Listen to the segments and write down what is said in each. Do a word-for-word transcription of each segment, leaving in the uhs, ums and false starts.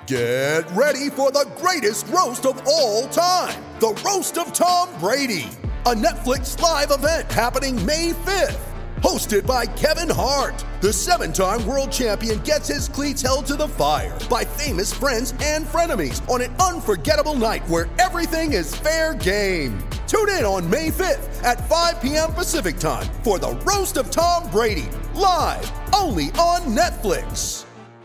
Get ready for the greatest roast of all time, the Roast of Tom Brady, a Netflix live event happening May fifth. Hosted by Kevin Hart, the seven-time world champion gets his cleats held to the fire by famous friends and frenemies on an unforgettable night where everything is fair game. Tune in on May fifth at five p.m. Pacific time for the Roast of Tom Brady, live only on Netflix.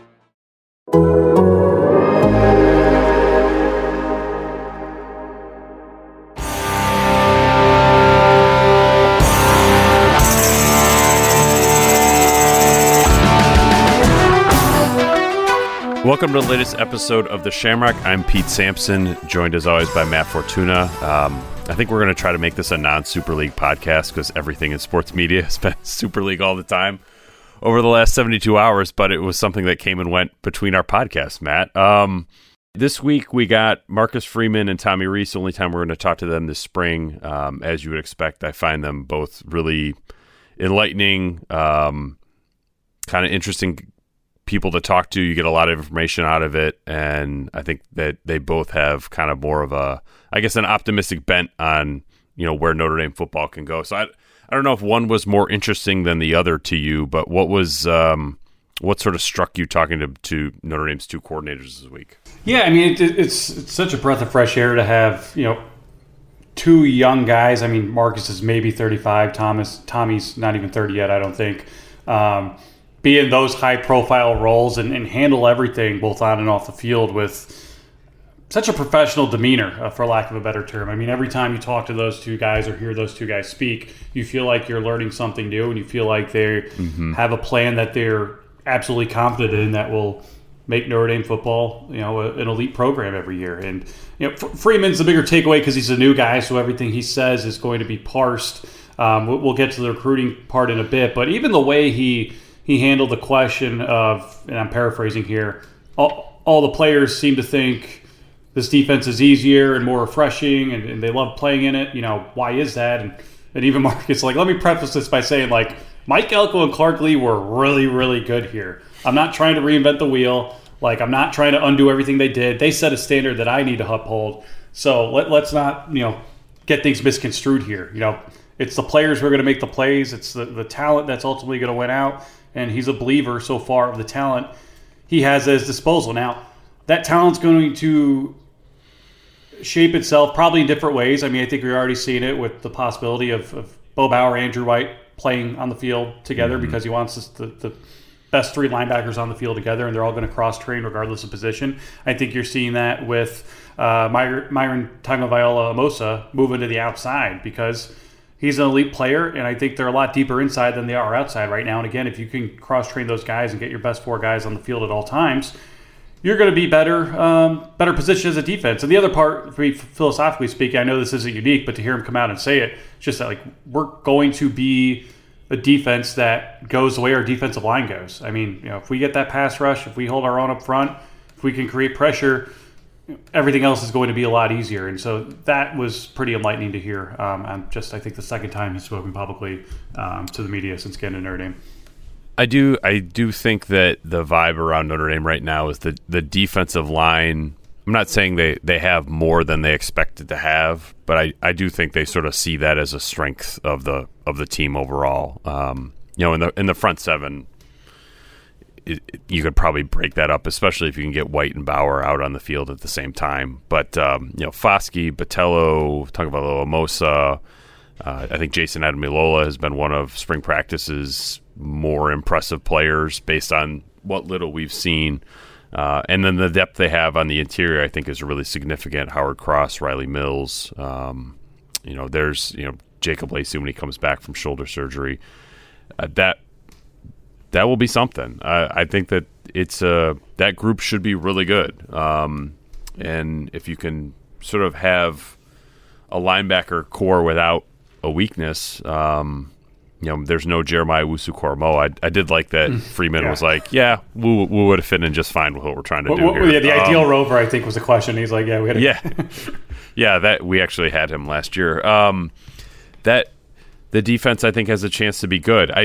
Welcome to the latest episode of The Shamrock. I'm Pete Sampson, joined as always by Matt Fortuna. Um, I think we're going to try to make this a non-Super League podcast because everything in sports media has been Super League all the time over the last seventy-two hours, but it was something that came and went between our podcasts, Matt. Um, this week we got Marcus Freeman and Tommy Rees. The only time we're going to talk to them this spring. Um, as you would expect, I find them both really enlightening, um, kind of interesting people to talk to. You get a lot of information out of it, and I think that they both have kind of more of a, I guess, an optimistic bent on, you know, where Notre Dame football can go. So I, I don't know if one was more interesting than the other to you, but what was, um, what sort of struck you talking to, to Notre Dame's two coordinators this week? Yeah, I mean, it, it's it's such a breath of fresh air to have, you know, two young guys. I mean, Marcus is maybe thirty-five. Thomas Tommy's not even thirty yet, I don't think. Um, be in those high-profile roles and, and handle everything both on and off the field with such a professional demeanor, uh, for lack of a better term. I mean, every time you talk to those two guys or hear those two guys speak, you feel like you're learning something new, and you feel like they mm-hmm. have a plan that they're absolutely confident in that will make Notre Dame football, you know, a, an elite program every year. And you know, Freeman's the bigger takeaway because he's a new guy, so everything he says is going to be parsed. Um, we'll get to the recruiting part in a bit, but even the way he He handled the question of, and I'm paraphrasing here, all, all the players seem to think this defense is easier and more refreshing, and, and they love playing in it. You know, why is that? And, and even Marcus, like, let me preface this by saying, like, Mike Elko and Clark Lee were really, really good here. I'm not trying to reinvent the wheel. Like, I'm not trying to undo everything they did. They set a standard that I need to uphold. So let, let's not, you know, get things misconstrued here. You know, it's the players who are going to make the plays. It's the, the talent that's ultimately going to win out. And he's a believer so far of the talent he has at his disposal. Now, that talent's going to shape itself probably in different ways. I mean, I think we're already seeing it with the possibility of, of Bo Bauer, Andrew White playing on the field together mm-hmm. because he wants this, the, the best three linebackers on the field together, and they're all going to cross-train regardless of position. I think you're seeing that with uh, Myron, Myron Tagovailoa-Amosa moving to the outside because he's an elite player, and I think they're a lot deeper inside than they are outside right now. And again, if you can cross-train those guys and get your best four guys on the field at all times, you're going to be better um, better positioned as a defense. And the other part, philosophically speaking, I know this isn't unique, but to hear him come out and say it, it's just that, like, we're going to be a defense that goes the way our defensive line goes. I mean, you know, if we get that pass rush, if we hold our own up front, if we can create pressure, everything else is going to be a lot easier. And so that was pretty enlightening to hear. Um, I'm just, I think, the second time he's spoken publicly um, to the media since getting to Notre Dame. I do I do think that the vibe around Notre Dame right now is the, the defensive line. I'm not saying they, they have more than they expected to have, but I, I do think they sort of see that as a strength of the of the team overall. Um, you know, in the in the front seven, It, it, you could probably break that up, especially if you can get White and Bauer out on the field at the same time. But, um, you know, Foskey, Botello, Tagovailoa-Amosa, uh, I think Jason Ademilola has been one of spring practice's more impressive players based on what little we've seen. Uh, and then the depth they have on the interior, I think, is really significant. Howard Cross, Riley Mills. Um, you know, there's, you know, Jacob Lacey when he comes back from shoulder surgery. Uh, that That will be something. Uh, I think that it's uh, that group should be really good. Um, and if you can sort of have a linebacker core without a weakness, um, you know, there's no Jeremiah Owusu-Koramoah. I, I did like that Freeman yeah. was like, yeah, we, we would have fit in just fine with what we're trying to well, do well, here. Yeah, the um, ideal rover, I think, was the question. He's like, yeah, we had a- Yeah. yeah, that we actually had him last year. Um, that the defense, I think, has a chance to be good. I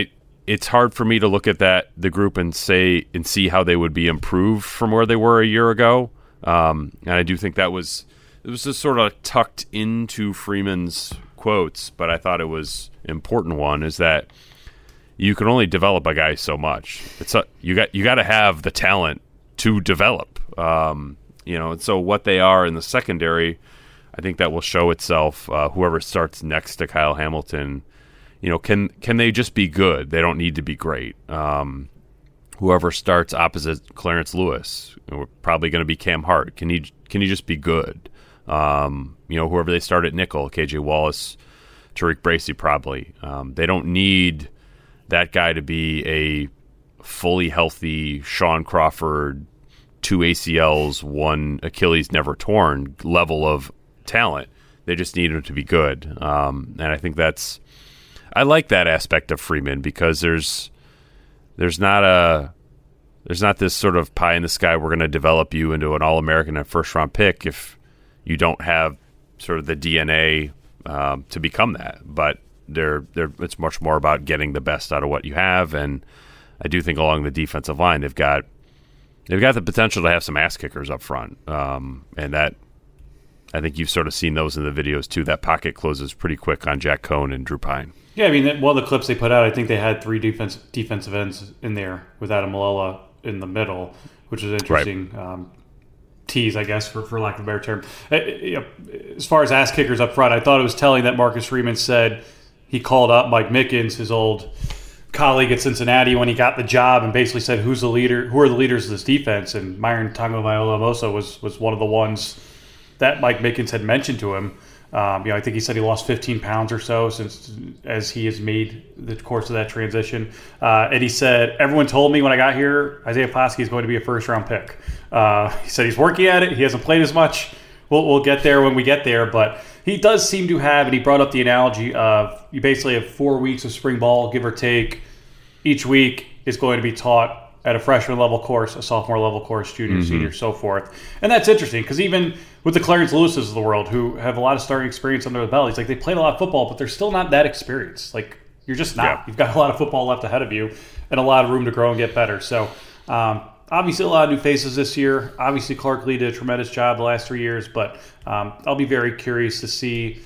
it's hard for me to look at that the group and say and see how they would be improved from where they were a year ago. Um, and I do think that was it was just sort of tucked into Freeman's quotes, but I thought it was an important one, is that you can only develop a guy so much. It's a, you got you got to have the talent to develop. Um, you know, and so what they are in the secondary, I think that will show itself. Uh, whoever starts next to Kyle Hamilton, you know, can can they just be good? They don't need to be great. Um, whoever starts opposite Clarence Lewis, you know, probably going to be Cam Hart. Can he can he just be good? Um, you know, whoever they start at nickel, K J Wallace, Tariq Bracy, probably. Um, they don't need that guy to be a fully healthy Sean Crawford, two A C Ls, one Achilles never torn level of talent. They just need him to be good. Um, and I think that's I like that aspect of Freeman, because there's there's not a there's not this sort of pie in the sky, we're going to develop you into an All-American and first round pick if you don't have sort of the D N A um, to become that. But they're they're it's much more about getting the best out of what you have, and I do think along the defensive line they've got they've got the potential to have some ass kickers up front, um, and that I think you've sort of seen those in the videos too. That pocket closes pretty quick on Jack Cohn and Drew Pine. Yeah, I mean, one of the clips they put out, I think they had three defense, defensive ends in there with Adam Malala in the middle, which is interesting. Right. Um, tease, I guess, for, for lack of a better term. As far as ass kickers up front, I thought it was telling that Marcus Freeman said he called up Mike Mickens, his old colleague at Cincinnati, when he got the job, and basically said, "Who's the leader? Who are the leaders of this defense?" And Myron Tagovailoa was was one of the ones that Mike Mickens had mentioned to him. Um, you know, I think he said he lost fifteen pounds or so since as he has made the course of that transition. Uh, and he said, "Everyone told me when I got here, Isaiah Foskey is going to be a first round pick." Uh, he said he's working at it. He hasn't played as much. We'll, we'll get there when we get there, but he does seem to have, and he brought up the analogy of you basically have four weeks of spring ball, give or take. Each week is going to be taught at a freshman level course, a sophomore level course, junior, mm-hmm. senior, so forth. And that's interesting because even with the Clarence Lewises of the world who have a lot of starting experience under the belt, it's like they played a lot of football, but they're still not that experienced. Like, you're just not. Yeah. You've got a lot of football left ahead of you and a lot of room to grow and get better. So, um, obviously a lot of new faces this year. Obviously, Clark Lee did a tremendous job the last three years, but um, I'll be very curious to see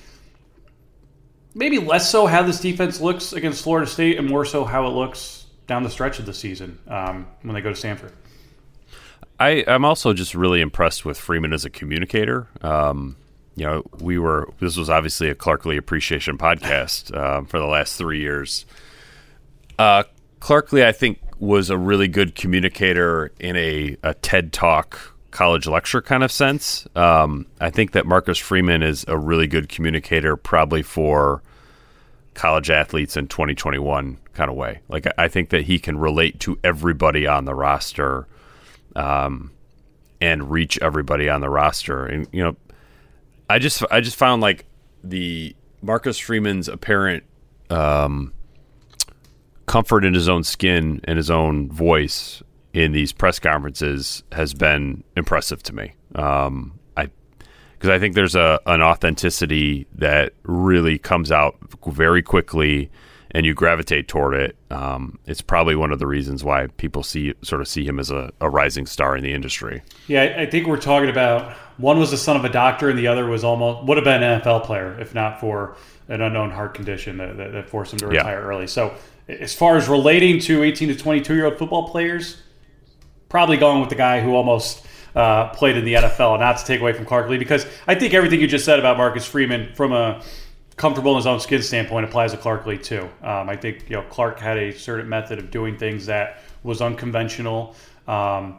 maybe less so how this defense looks against Florida State and more so how it looks down the stretch of the season um, when they go to Stanford. I, I'm also just really impressed with Freeman as a communicator. Um, you know, we were this was obviously a Clark Lee appreciation podcast uh, for the last three years. Uh, Clark Lee, I think, was a really good communicator in a, a TED Talk college lecture kind of sense. Um, I think that Marcus Freeman is a really good communicator probably for college athletes in twenty twenty-one kind of way. Like, I think that he can relate to everybody on the roster um, and reach everybody on the roster. And, you know, I just I just found like the Marcus Freeman's apparent um, comfort in his own skin and his own voice in these press conferences has been impressive to me. Um, I because I think there's a an authenticity that really comes out very quickly, and you gravitate toward it. Um, it's probably one of the reasons why people see sort of see him as a, a rising star in the industry. Yeah, I think we're talking about one was the son of a doctor, and the other was almost would have been an N F L player if not for an unknown heart condition that, that, that forced him to retire yeah. early. So as far as relating to eighteen to twenty-two year old football players, probably going with the guy who almost uh, played in the N F L, and not to take away from Clark Lee, because I think everything you just said about Marcus Freeman from a comfortable in his own skin standpoint applies to Clark Lee too. Um, I think you know Clark had a certain method of doing things that was unconventional. Um,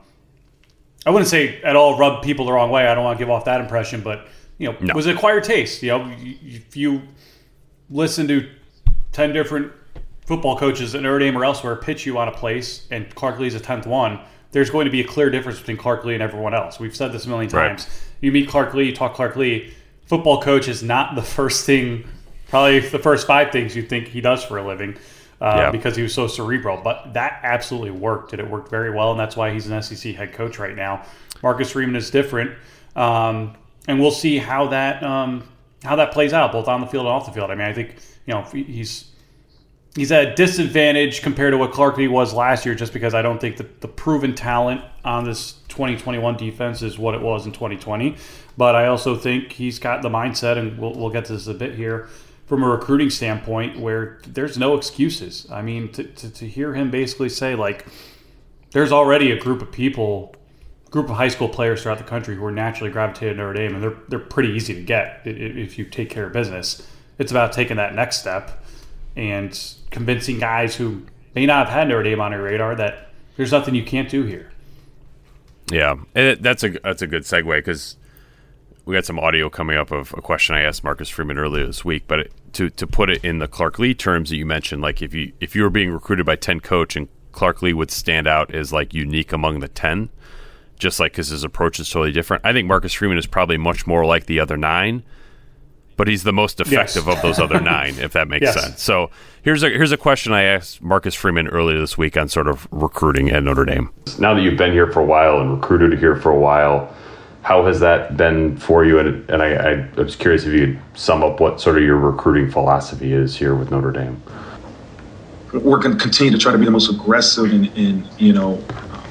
I wouldn't say at all rub people the wrong way. I don't want to give off that impression, but you know, no. it was an acquired taste. You know, if you listen to ten different football coaches at Notre Dame or elsewhere pitch you on a place, and Clark Lee's a tenth one, there's going to be a clear difference between Clark Lee and everyone else. We've said this a million times. Right. You meet Clark Lee, you talk Clark Lee. Football coach is not the first thing, probably the first five things you think he does for a living uh, yeah. because he was so cerebral. But that absolutely worked, and it worked very well, and that's why he's an S E C head coach right now. Marcus Freeman is different, um, and we'll see how that um, how that plays out, both on the field and off the field. I mean, I think you know he's he's at a disadvantage compared to what Clark Lee was last year, just because I don't think that the proven talent on this twenty twenty-one defense is what it was in twenty twenty. But I also think he's got the mindset, and we'll, we'll get to this a bit here, from a recruiting standpoint, where there's no excuses. I mean, to, to, to hear him basically say, like, there's already a group of people, group of high school players throughout the country who are naturally gravitated to Notre Dame, and they're they're pretty easy to get if you take care of business. It's about taking that next step and convincing guys who may not have had Notre Dame on their radar that there's nothing you can't do here. Yeah, and it, that's a that's a good segue, because we got some audio coming up of a question I asked Marcus Freeman earlier this week. But it, to to put it in the Clark Lee terms that you mentioned, like if you if you were being recruited by ten coach and Clark Lee would stand out as like unique among the ten, just like because his approach is totally different. I think Marcus Freeman is probably much more like the other nine, but he's the most effective yes. of those other nine, if that makes yes. sense. So here's a here's a question I asked Marcus Freeman earlier this week on sort of recruiting at Notre Dame. Now that you've been here for a while and recruited here for a while, how has that been for you? And, and I, I was curious if you could sum up what sort of your recruiting philosophy is here with Notre Dame. We're going to continue to try to be the most aggressive and, and you know,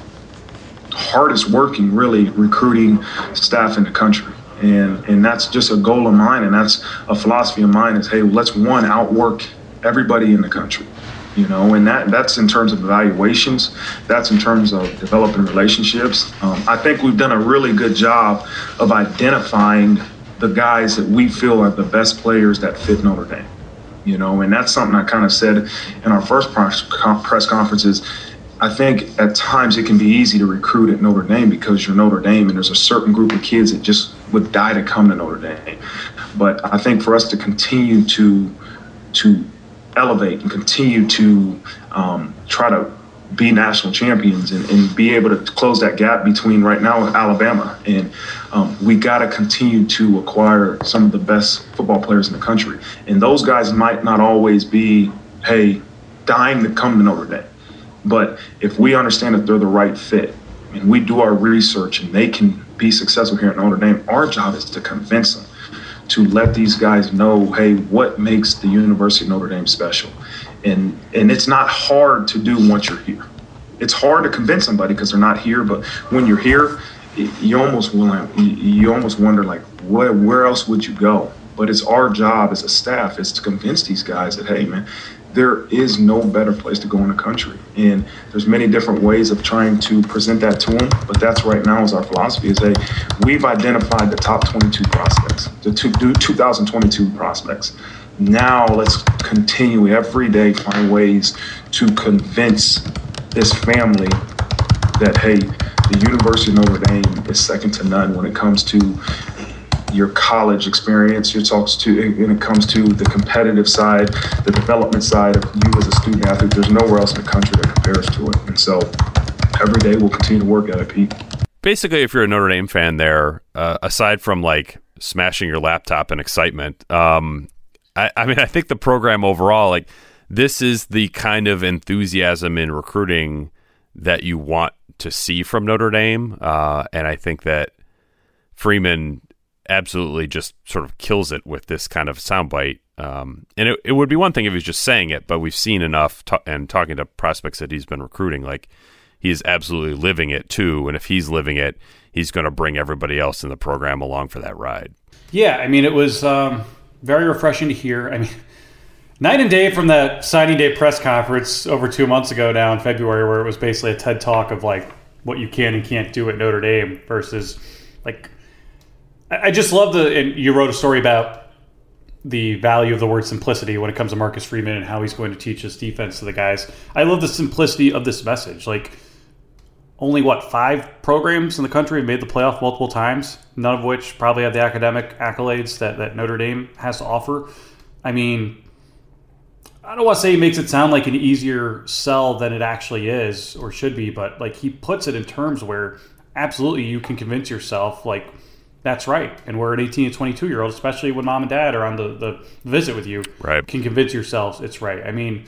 hardest working, really, recruiting staff in the country. And and that's just a goal of mine, and that's a philosophy of mine is, hey, let's, one, outwork everybody in the country. You know, and that that's in terms of evaluations. That's in terms of developing relationships. Um, I think we've done a really good job of identifying the guys that we feel are the best players that fit Notre Dame. You know, and that's something I kind of said in our first press conferences. I think at times it can be easy to recruit at Notre Dame because you're Notre Dame and there's a certain group of kids that just would die to come to Notre Dame. But I think for us to continue to to elevate and continue to um, try to be national champions and, and be able to close that gap between right now and Alabama. And um, we got to continue to acquire some of the best football players in the country. And those guys might not always be, hey, dying to come to Notre Dame. But if we understand that they're the right fit and we do our research and they can be successful here at Notre Dame, our job is to convince them, to let these guys know, hey, what makes the University of Notre Dame special? And and it's not hard to do once you're here. It's hard to convince somebody because they're not here, but when you're here, you almost you almost wonder, like, where, where else would you go? But it's our job as a staff is to convince these guys that, hey, man, there is no better place to go in the country. And there's many different ways of trying to present that to them, but that's right now is our philosophy is, hey, we've identified the top twenty-two prospects, the two, two thousand twenty-two prospects. Now let's continue every day, find ways to convince this family that, hey, the University of Notre Dame is second to none when it comes to your college experience, your talks to when it comes to the competitive side, the development side of you as a student athlete. There's nowhere else in the country that compares to it. And so every day we'll continue to work at it, Pete. Basically, if you're a Notre Dame fan there, uh, aside from like smashing your laptop in excitement, um, I, I mean, I think the program overall, like this is the kind of enthusiasm in recruiting that you want to see from Notre Dame. Uh, and I think that Freeman absolutely just sort of kills it with this kind of soundbite. Um, and it, it would be one thing if he was just saying it, but we've seen enough t- and talking to prospects that he's been recruiting, like he is absolutely living it too. And if he's living it, he's going to bring everybody else in the program along for that ride. Yeah. I mean, it was um, very refreshing to hear. I mean, night and day from that signing day press conference over two months ago now in February, where it was basically a TED talk of like what you can and can't do at Notre Dame versus like, I just love the, and you wrote a story about the value of the word simplicity when it comes to Marcus Freeman and how he's going to teach his defense to the guys. I love the simplicity of this message. Like, only, what, five programs in the country have made the playoff multiple times, none of which probably have the academic accolades that, that Notre Dame has to offer. I mean, I don't want to say he makes it sound like an easier sell than it actually is or should be, but, like, he puts it in terms where absolutely you can convince yourself, like, that's right. And we're an eighteen to twenty-two-year-old, especially when mom and dad are on the, the visit with you, right, can convince yourselves it's right. I mean,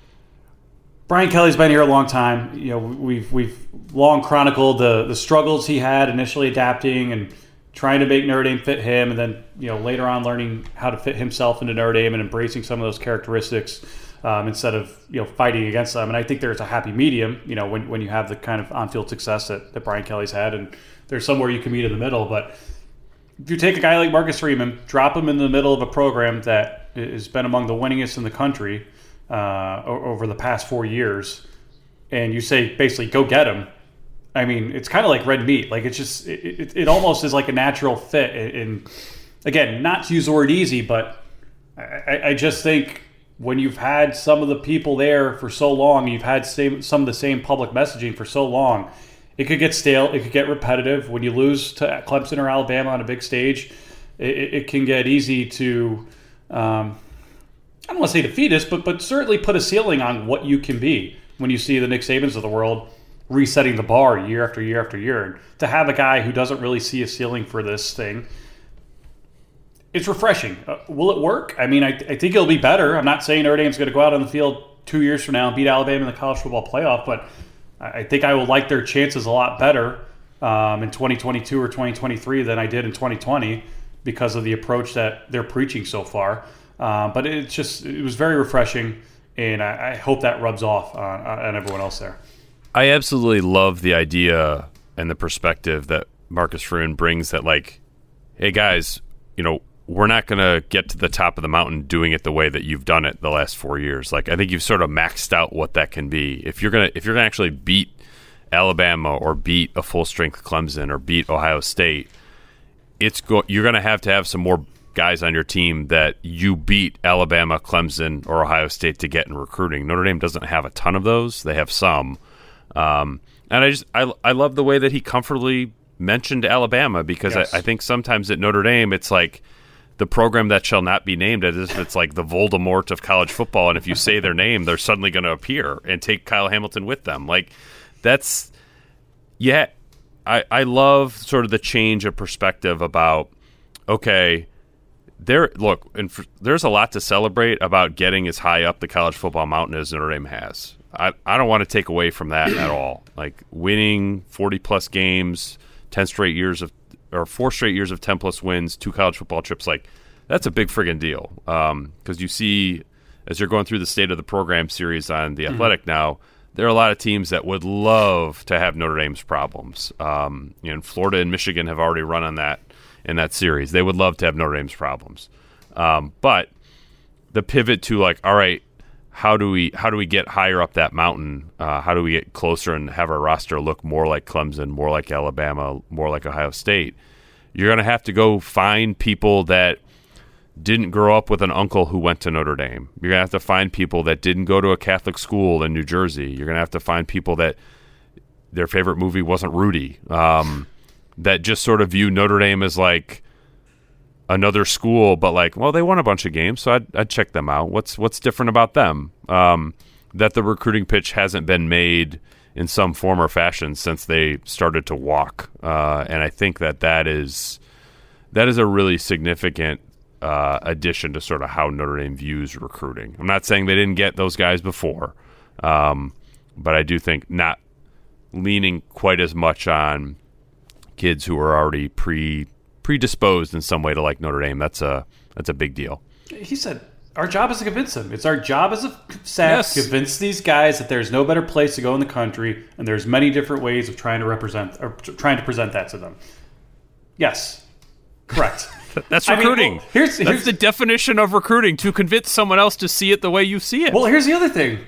Brian Kelly's been here a long time. You know, we've we've long chronicled the, the struggles he had initially adapting and trying to make Notre Dame fit him, and then, you know, later on learning how to fit himself into Notre Dame and embracing some of those characteristics um, instead of you know fighting against them. And I think there's a happy medium, you know, when, when you have the kind of on-field success that, that Brian Kelly's had, and there's somewhere you can meet in the middle. But if you take a guy like Marcus Freeman, drop him in the middle of a program that has been among the winningest in the country uh, over the past four years, and you say basically go get him. I mean, it's kind of like red meat. Like it's just, it, it, it almost is like a natural fit. And again, not to use the word easy, but I, I just think when you've had some of the people there for so long, you've had same, some of the same public messaging for so long, it could get stale. It could get repetitive. When you lose to Clemson or Alabama on a big stage, it, it can get easy to, um, I don't want to say defeatist, but but certainly put a ceiling on what you can be when you see the Nick Sabans of the world resetting the bar year after year after year. And to have a guy who doesn't really see a ceiling for this thing, it's refreshing. Uh, will it work? I mean, I, I think it'll be better. I'm not saying Notre Dame's going to go out on the field two years from now and beat Alabama in the college football playoff, but I think I will like their chances a lot better um, in twenty twenty-two or twenty twenty-three than I did in twenty twenty because of the approach that they're preaching so far. Uh, but it's just, it was very refreshing, and I, I hope that rubs off on, on everyone else there. I absolutely love the idea and the perspective that Marcus Freeman brings that, like, hey, guys, you know, we're not going to get to the top of the mountain doing it the way that you've done it the last four years. Like, I think you've sort of maxed out what that can be. If you're going to if you're going to actually beat Alabama or beat a full-strength Clemson or beat Ohio State, it's go- you're going to have to have some more guys on your team that you beat Alabama, Clemson, or Ohio State to get in recruiting. Notre Dame doesn't have a ton of those. They have some. Um, and I just I, I love the way that he comfortably mentioned Alabama because yes. I, I think sometimes at Notre Dame it's like the program that shall not be named, as if it's like the Voldemort of college football, and if you say their name, they're suddenly going to appear and take Kyle Hamilton with them. Like, that's, yeah, I, I love sort of the change of perspective about, okay, there, look, and for, there's a lot to celebrate about getting as high up the college football mountain as Notre Dame has. I, I don't want to take away from that at all. Like, winning forty-plus games, ten straight years of or four straight years of ten-plus wins, two college football trips, like, that's a big friggin' deal. Because um, you see, as you're going through the State of the Program series on The Athletic mm-hmm. now, there are a lot of teams that would love to have Notre Dame's problems. Um, you know, Florida and Michigan have already run on that in that series. They would love to have Notre Dame's problems. Um, but the pivot to, like, all right, how do we how do we get higher up that mountain? Uh, how do we get closer and have our roster look more like Clemson, more like Alabama, more like Ohio State? You're going to have to go find people that didn't grow up with an uncle who went to Notre Dame. You're going to have to find people that didn't go to a Catholic school in New Jersey. You're going to have to find people that their favorite movie wasn't Rudy, um, that just sort of view Notre Dame as like another school, but like, well, they won a bunch of games, so I'd, I'd check them out. What's what's different about them? Um, that the recruiting pitch hasn't been made in some form or fashion since they started to walk, uh, and I think that that is that is a really significant uh, addition to sort of how Notre Dame views recruiting. I'm not saying they didn't get those guys before, um, but I do think not leaning quite as much on kids who are already pre. predisposed in some way to like Notre Dame. That's a that's a big deal. He said, our job is to convince them. It's our job as a staff yes. to convince these guys that there's no better place to go in the country, and there's many different ways of trying to represent or trying to present that to them. Yes, correct. That's recruiting. I mean, well, here's, here's That's the definition of recruiting, to convince someone else to see it the way you see it. Well, here's the other thing.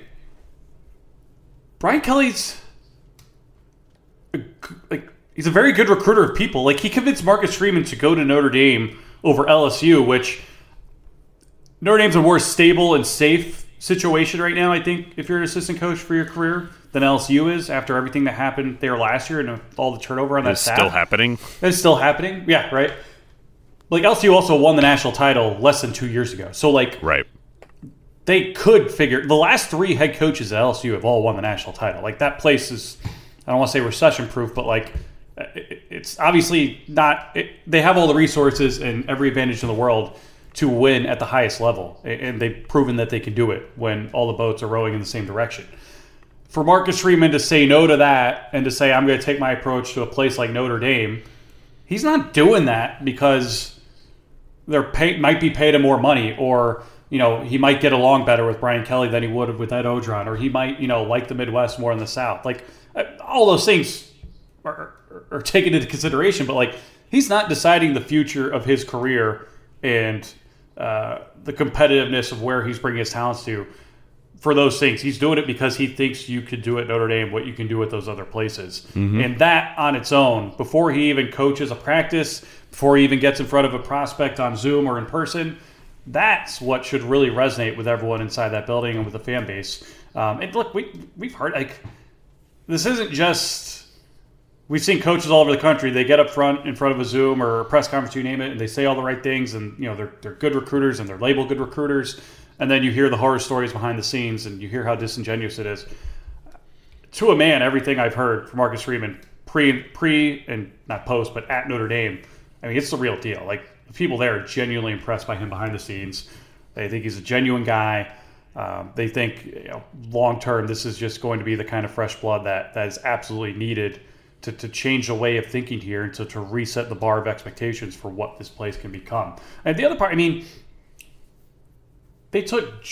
Brian Kelly's like, he's a very good recruiter of people. Like, he convinced Marcus Freeman to go to Notre Dame over L S U, which Notre Dame's a more stable and safe situation right now, I think, if you're an assistant coach for your career, than L S U is after everything that happened there last year and all the turnover on that it's staff. Still happening. It's still happening. Yeah, right. Like, L S U also won the national title less than two years ago. So, like, right. they could figure – the last three head coaches at L S U have all won the national title. Like, that place is – I don't want to say recession-proof, but, like – it's obviously not it, they have all the resources and every advantage in the world to win at the highest level, and they've proven that they can do it when all the boats are rowing in the same direction. For Marcus Freeman to say no to that and to say, I'm going to take my approach to a place like Notre Dame, he's not doing that because they're pay, might be paid him more money, or you know, he might get along better with Brian Kelly than he would have with Ed Odron, or he might, you know, like the Midwest more than the South. Like, all those things are, are, are taken into consideration, but, like, he's not deciding the future of his career and uh, the competitiveness of where he's bringing his talents to for those things. He's doing it because he thinks you could do at Notre Dame what you can do at those other places. Mm-hmm. And that on its own, before he even coaches a practice, before he even gets in front of a prospect on Zoom or in person, that's what should really resonate with everyone inside that building and with the fan base. Um, and look, we, we've heard, like, this isn't just, we've seen coaches all over the country. They get up front in front of a Zoom or a press conference, you name it, and they say all the right things, and, you know, they're, they're good recruiters and they're labeled good recruiters. And then you hear the horror stories behind the scenes and you hear how disingenuous it is. To a man, everything I've heard from Marcus Freeman pre, pre and not post, but at Notre Dame, I mean, it's the real deal. Like, the people there are genuinely impressed by him behind the scenes. They think he's a genuine guy. Um, they think, you know, long term, this is just going to be the kind of fresh blood that, that is absolutely needed to, to change the way of thinking here and to, to reset the bar of expectations for what this place can become. And the other part, I mean, they took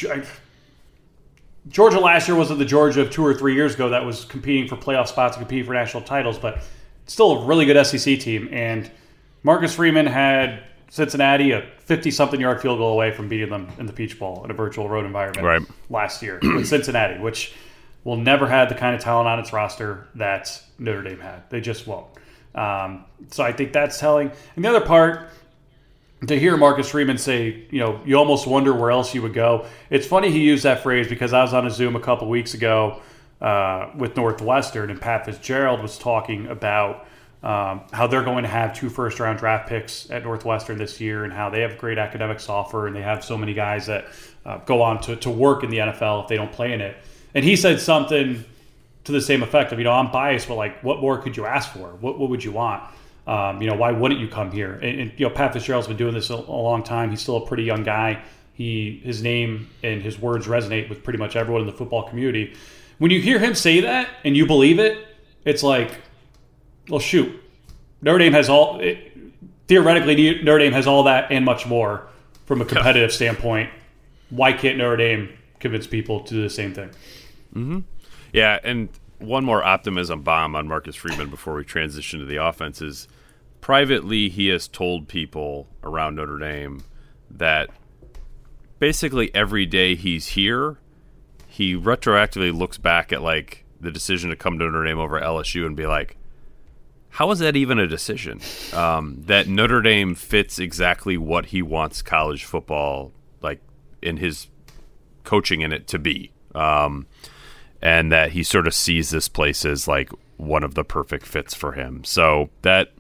Georgia last year wasn't the Georgia of two or three years ago that was competing for playoff spots and competing for national titles, but still a really good S E C team. And Marcus Freeman had Cincinnati a fifty-something yard field goal away from beating them in the Peach Bowl in a virtual road environment right. last year with Cincinnati, which will never have the kind of talent on its roster that Notre Dame had. They just won't. Um, so I think that's telling. And the other part, to hear Marcus Freeman say, you know, you almost wonder where else you would go. It's funny he used that phrase because I was on a Zoom a couple weeks ago uh, with Northwestern, and Pat Fitzgerald was talking about um, how they're going to have two first-round draft picks at Northwestern this year and how they have great academics offer and they have so many guys that uh, go on to, to work in the N F L if they don't play in it. And he said something to the same effect of, you know, I'm biased, but, like, what more could you ask for? What, what would you want? Um, you know, why wouldn't you come here? And, and you know, Pat Fitzgerald's been doing this a, a long time. He's still a pretty young guy. He, his name and his words resonate with pretty much everyone in the football community. When you hear him say that and you believe it, it's like, well, shoot, Notre Dame has all. It, theoretically, Notre Dame has all that and much more from a competitive standpoint. Why can't Notre Dame convince people to do the same thing? Mm-hmm. Yeah, and one more optimism bomb on Marcus Freeman before we transition to the offense is privately he has told people around Notre Dame that basically every day he's here, he retroactively looks back at, like, the decision to come to Notre Dame over L S U and be like, how is that even a decision? Um, that Notre Dame fits exactly what he wants college football, like, in his coaching in it to be. Um, and that he sort of sees this place as, like, one of the perfect fits for him. So that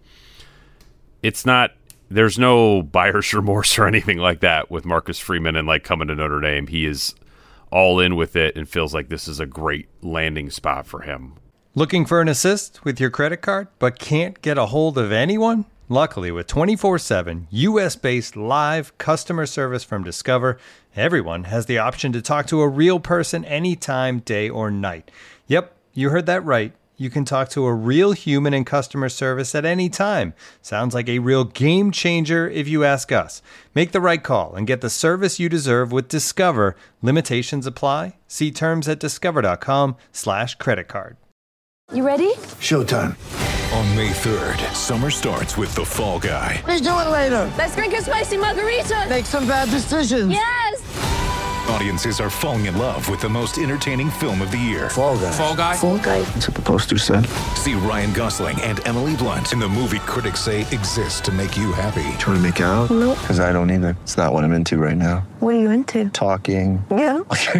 it's not, there's no buyer's remorse or anything like that with Marcus Freeman and, like, coming to Notre Dame. He is all in with it and feels like this is a great landing spot for him. Looking for an assist with your credit card but can't get a hold of anyone? Luckily, with twenty-four seven U S-based live customer service from Discover, everyone has the option to talk to a real person anytime, day or night. Yep, you heard that right. You can talk to a real human in customer service at any time. Sounds like a real game changer if you ask us. Make the right call and get the service you deserve with Discover. Limitations apply. See terms at discover.com slash credit card. You ready? Showtime. On May third, summer starts with The Fall Guy. Let's do it later. Let's drink a spicy margarita. Make some bad decisions. Yes! Audiences are falling in love with the most entertaining film of the year. Fall Guy. Fall Guy? Fall Guy. That's what the poster said. See Ryan Gosling and Emily Blunt in the movie critics say exists to make you happy. Trying to make it out? Nope. Because I don't either. It's not what I'm into right now. What are you into? Talking. Yeah.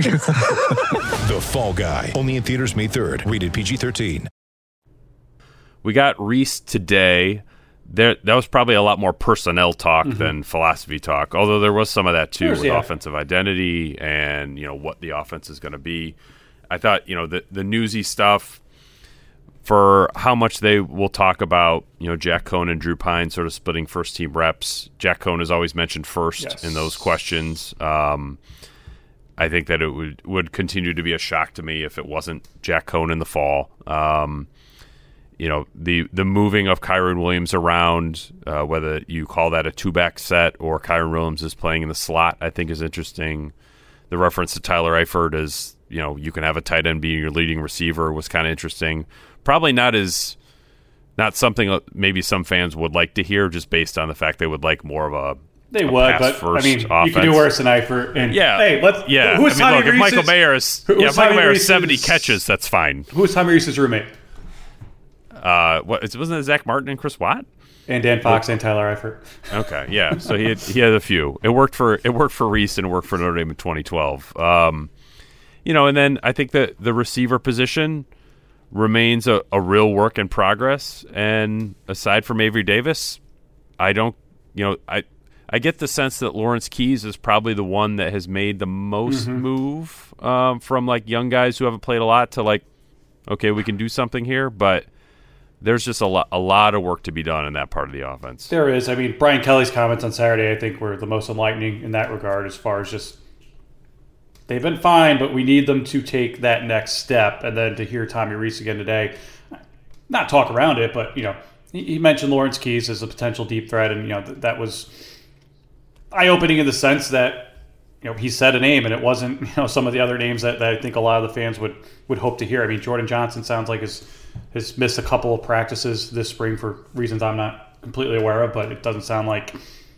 The Fall Guy. Only in theaters May third. Rated P G thirteen. We got Reese today. There, that was probably a lot more personnel talk mm-hmm. than philosophy talk, although there was some of that too There's, with yeah. offensive identity and, you know, what the offense is going to be. I thought, you know, the the newsy stuff for how much they will talk about, you know, Jack Cohn and Drew Pine sort of splitting first team reps. Jack Cohn is always mentioned first yes. in those questions. Um, I think that it would, would continue to be a shock to me if it wasn't Jack Cohn in the fall. Um you know, the the moving of Kyron Williams around, uh, whether you call that a two-back set or Kyron Williams is playing in the slot, I think is interesting. The reference to Tyler Eifert as, you know, you can have a tight end being your leading receiver was kind of interesting. Probably not as not something maybe some fans would like to hear, just based on the fact they would like more of a They a would, but pass-first I mean, offense. you can do worse than Eifert. And Yeah, hey, let's. yeah. Who's I mean, Tommy look, if Reese's, Michael Mayer is who's yeah, if Michael Tommy Mayer has Reese's- seventy catches, that's fine. Who's Tommy Reese's roommate? Uh, what wasn't it Zach Martin and Chris Watt? And Dan Fox and Tyler Eifert. Okay, yeah. So he had, he had a few. It worked for it worked for Reese and it worked for Notre Dame in twenty twelve. Um, you know, and then I think that the receiver position remains a, a real work in progress. And aside from Avery Davis, I don't, you know, I I get the sense that Lawrence Keys is probably the one that has made the most Mm-hmm. move um, from like young guys who haven't played a lot to like, okay, we can do something here, but there's just a lot, a lot of work to be done in that part of the offense. There is. I mean, Brian Kelly's comments on Saturday, I think, were the most enlightening in that regard, as far as just they've been fine, but we need them to take that next step. And then to hear Tommy Rees again today, not talk around it, but you know, he, he mentioned Lawrence Keys as a potential deep threat, and you know th- that was eye-opening in the sense that you know he said a name, and it wasn't you know some of the other names that, that I think a lot of the fans would would hope to hear. I mean, Jordan Johnson sounds like his has missed a couple of practices this spring for reasons I'm not completely aware of, but it doesn't sound like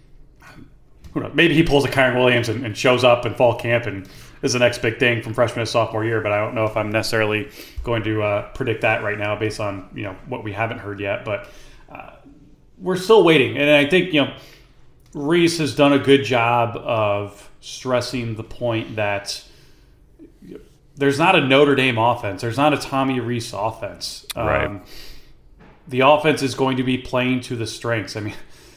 who knows, maybe he pulls a Kyron Williams and, and shows up in fall camp and is the next big thing from freshman to sophomore year, but I don't know if I'm necessarily going to uh, predict that right now based on you know what we haven't heard yet, but uh, we're still waiting. And I think you know Reese has done a good job of stressing the point that there's not a Notre Dame offense. There's not a Tommy Rees offense. Um, Right. The offense is going to be playing to the strengths. I mean,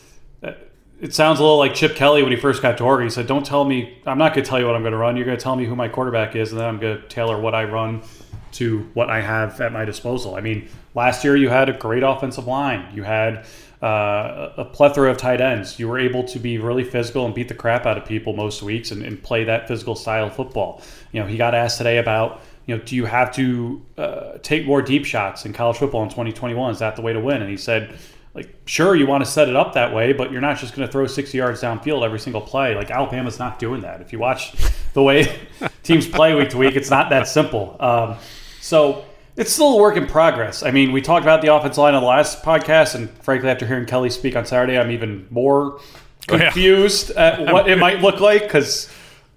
it sounds a little like Chip Kelly when he first got to Oregon. He said, don't tell me, I'm not going to tell you what I'm going to run. You're going to tell me who my quarterback is, and then I'm going to tailor what I run to what I have at my disposal. I mean, last year you had a great offensive line. You had uh, a plethora of tight ends. You were able to be really physical and beat the crap out of people most weeks and, and play that physical style of football. You know, he got asked today about, you know, do you have to uh, take more deep shots in college football in twenty twenty-one? Is that the way to win? And he said, like, sure, you want to set it up that way, but you're not just going to throw sixty yards downfield every single play. Like, Alabama's not doing that. If you watch the way teams play week to week, it's not that simple. Um, so it's still a work in progress. I mean, we talked about the offensive line on the last podcast, and frankly, after hearing Kelly speak on Saturday, I'm even more confused oh, yeah. at what it might look like, because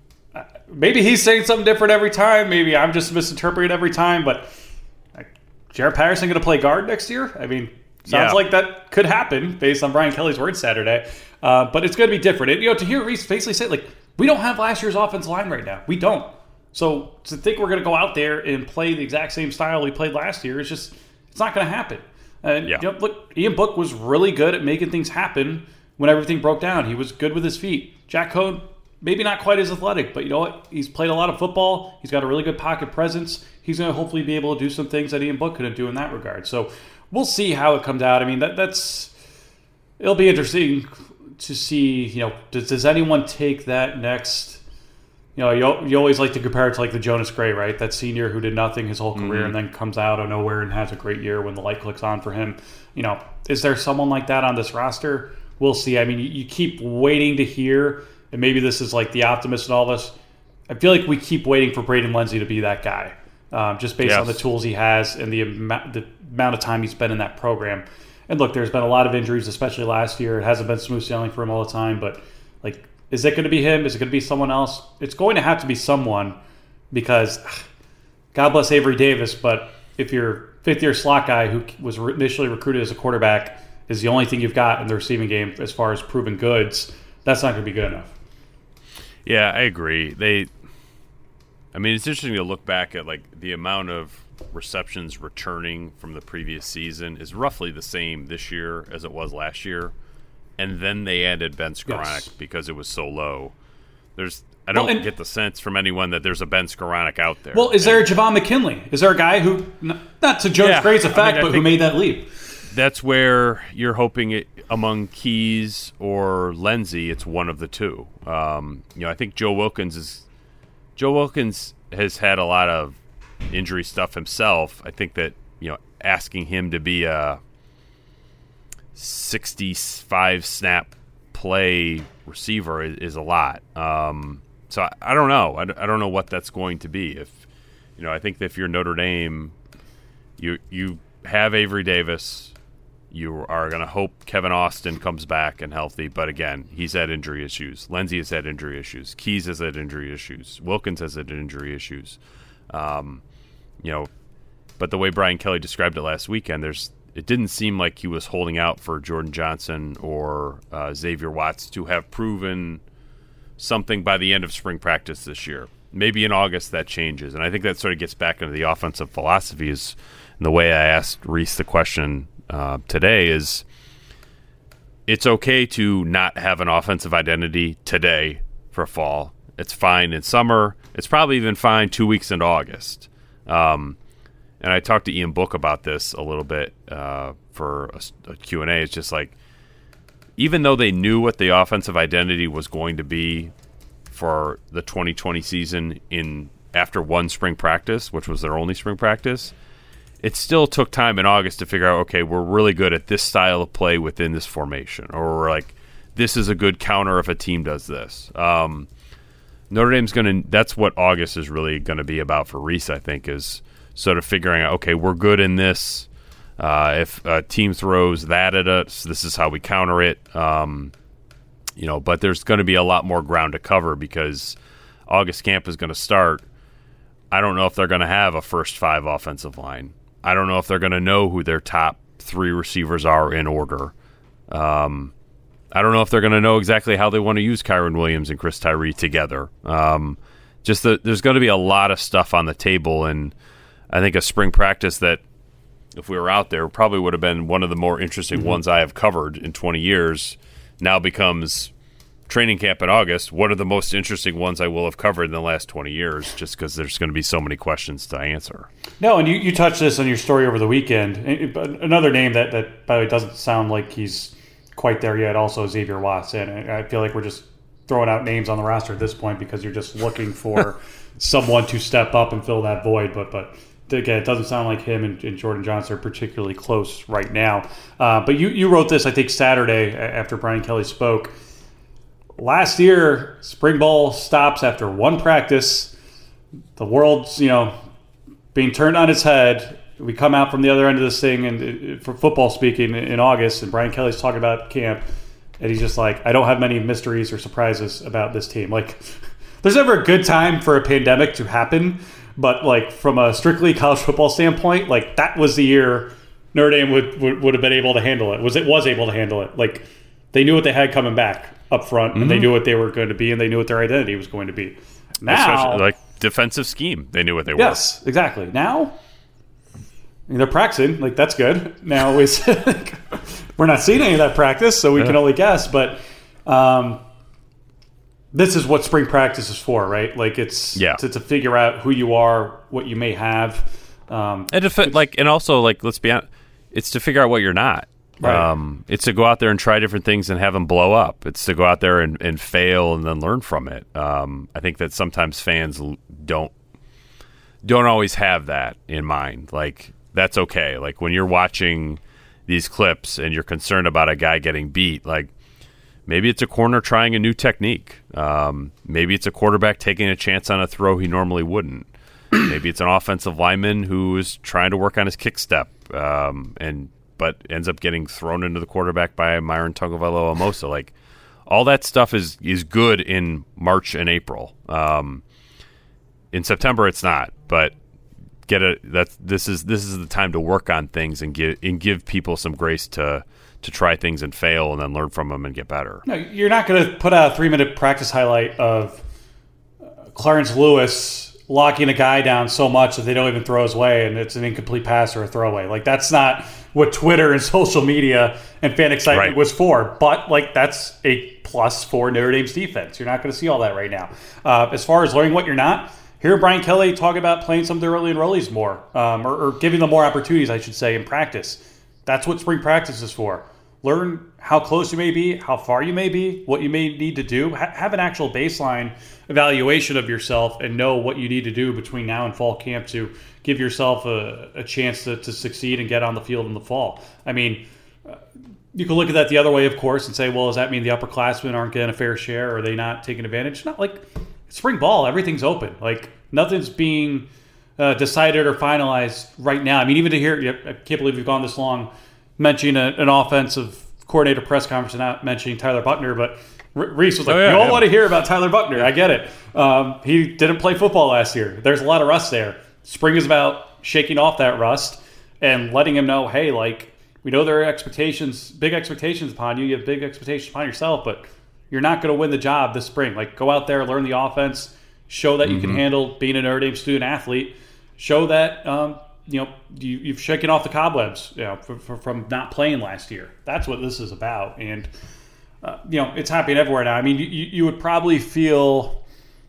maybe he's saying something different every time. Maybe I'm just misinterpreting every time, but like, Jared Patterson going to play guard next year? I mean, sounds yeah. like that could happen based on Brian Kelly's words Saturday. Uh, but it's going to be different. It, you know, to hear Reese basically say, like, we don't have last year's offensive line right now. We don't. So to think we're going to go out there and play the exact same style we played last year is just, it's not going to happen. And yeah. you know, look, Ian Book was really good at making things happen when everything broke down. He was good with his feet. Jack Cohn, maybe not quite as athletic, but you know what? He's played a lot of football. He's got a really good pocket presence. He's going to hopefully be able to do some things that Ian Book couldn't do in that regard. So we'll see how it comes out. I mean, that that's it'll be interesting to see, you know, does, does anyone take that next, you know, you, you always like to compare it to like the Jonas Gray, right? That senior who did nothing his whole career mm-hmm. and then comes out of nowhere and has a great year when the light clicks on for him. You know, is there someone like that on this roster? We'll see. I mean, you, you keep waiting to hear, and maybe this is like the optimist in all of us. I feel like we keep waiting for Braden Lenzy to be that guy, um, just based yes. on the tools he has and the amount, the amount of time he's been in that program. And look, there's been a lot of injuries, especially last year. It hasn't been smooth sailing for him all the time, but like, is it going to be him? Is it going to be someone else? It's going to have to be someone, because God bless Avery Davis, but if your fifth-year slot guy who was initially recruited as a quarterback is the only thing you've got in the receiving game as far as proven goods, that's not going to be good enough. Yeah, I agree. They, I mean, it's interesting to look back at like the amount of receptions returning from the previous season is roughly the same this year as it was last year. And then they added Ben Skoranek yes. because it was so low. There's, I don't well, and, get the sense from anyone that there's a Ben Skoranek out there. Well, is there a Javon McKinley? Is there a guy who, not to Jonas yeah, Gray's effect, I mean, I but who made that leap? That's where you're hoping it, among Keys or Lenzy, it's one of the two. Um, you know, I think Joe Wilkins is Joe Wilkins has had a lot of injury stuff himself. I think that you know, asking him to be a sixty-five snap play receiver is, is a lot. Um, so I, I don't know. I, I don't know what that's going to be. If you know, I think that if you're Notre Dame, you you have Avery Davis. You are going to hope Kevin Austin comes back and healthy, but again, he's had injury issues. Lindsey has had injury issues. Keys has had injury issues. Wilkins has had injury issues. Um, you know, but the way Brian Kelly described it last weekend, there's it didn't seem like he was holding out for Jordan Johnson or uh, Xavier Watts to have proven something by the end of spring practice this year. Maybe in August that changes, and I think that sort of gets back into the offensive philosophies. And the way I asked Reese the question Uh, today is it's okay to not have an offensive identity today for fall. It's fine in summer. It's probably even fine two weeks into August. Um, and I talked to Ian Book about this a little bit uh, for a, a Q and A. It's just like, even though they knew what the offensive identity was going to be for the twenty twenty season in after one spring practice, which was their only spring practice, it still took time in August to figure out, okay, we're really good at this style of play within this formation. Or we're like, this is a good counter if a team does this. Um, Notre Dame's going to – that's what August is really going to be about for Reese, I think, is sort of figuring out, okay, we're good in this. Uh, if a team throws that at us, this is how we counter it. Um, you know, but there's going to be a lot more ground to cover because August camp is going to start. I don't know if they're going to have a first five offensive line. I don't know if they're going to know who their top three receivers are in order. Um, I don't know if they're going to know exactly how they want to use Kyron Williams and Chris Tyree together. Um, just the, there's going to be a lot of stuff on the table, and I think a spring practice that, if we were out there, probably would have been one of the more interesting mm-hmm. ones I have covered in twenty years, now becomes training camp in August. What are the most interesting ones I will have covered in the last twenty years, just because there's going to be so many questions to answer. No, and you, you touched this on your story over the weekend. Another name that, that, by the way, doesn't sound like he's quite there yet, also Xavier Watts. And I feel like we're just throwing out names on the roster at this point because you're just looking for someone to step up and fill that void. But, but again, it doesn't sound like him and, and Jordan Johnson are particularly close right now. Uh, but you, you wrote this, I think, Saturday after Brian Kelly spoke. Last year, spring ball stops after one practice. The world's, you know, being turned on its head. We come out from the other end of this thing, and for football speaking, in August, and Brian Kelly's talking about camp, and he's just like, I don't have many mysteries or surprises about this team. Like, there's never a good time for a pandemic to happen, but like from a strictly college football standpoint, like that was the year Notre Dame would, would, would have been able to handle it. Was it was able to handle it? Like, they knew what they had coming back up front, and mm-hmm. they knew what they were going to be, and they knew what their identity was going to be. Now, especially like defensive scheme, they knew what they were. Yes, exactly. Now, I mean, they're practicing. Like, that's good. Now, it's, we're not seeing any of that practice, so we yeah. can only guess. But um, this is what spring practice is for, right? Like, it's yeah. to, to figure out who you are, what you may have, um, and to fi- like, and also like, let's be honest, it's to figure out what you're not. Right. Um, it's to go out there and try different things and have them blow up. It's to go out there and, and fail and then learn from it. Um, I think that sometimes fans don't don't always have that in mind. Like, that's okay. Like, when you're watching these clips and you're concerned about a guy getting beat, like, maybe it's a corner trying a new technique. Um, maybe it's a quarterback taking a chance on a throw he normally wouldn't. Maybe it's an offensive lineman who is trying to work on his kick step um, and but ends up getting thrown into the quarterback by Myron Tagovailoa-Amosa. Like, all that stuff is is good in March and April. Um, in September, it's not. But get a that's this is this is the time to work on things and give and give people some grace to to try things and fail and then learn from them and get better. No, you're not going to put out a three minute practice highlight of uh, Clarence Lewis locking a guy down so much that they don't even throw his way and it's an incomplete pass or a throwaway. Like, that's not what Twitter and social media and fan excitement right. was for. But, like, that's a plus for Notre Dame's defense. You're not going to see all that right now. Uh, as far as learning what you're not, hear Brian Kelly talk about playing some of the early enrollees more, um, or, or giving them more opportunities, I should say, in practice. That's what spring practice is for. learn how close you may be, how far you may be, what you may need to do. Ha- have an actual baseline evaluation of yourself and know what you need to do between now and fall camp to give yourself a, a chance to, to succeed and get on the field in the fall. I mean, uh, you can look at that the other way, of course, and say, well, does that mean the upperclassmen aren't getting a fair share? Or are they not taking advantage? Not like spring ball, everything's open. Like nothing's being uh, decided or finalized right now. I mean, even to hear, I can't believe we've gone this long mentioning a, an offensive coordinator press conference and not mentioning Tyler Buckner, but Reese was like, oh, yeah, you all yeah. want to hear about Tyler Buckner. I get it. Um, he didn't play football last year. There's a lot of rust there. Spring is about shaking off that rust and letting him know, hey, like, we know there are expectations, big expectations upon you. You have big expectations upon yourself, but you're not going to win the job this spring. Like, go out there, learn the offense, show that mm-hmm. you can handle being a Notre Dame student athlete, show that um, you know you, you've shaken off the cobwebs, you know, for, for, from not playing last year. That's what this is about, and uh, you know it's happening everywhere now. I mean, you, you would probably feel.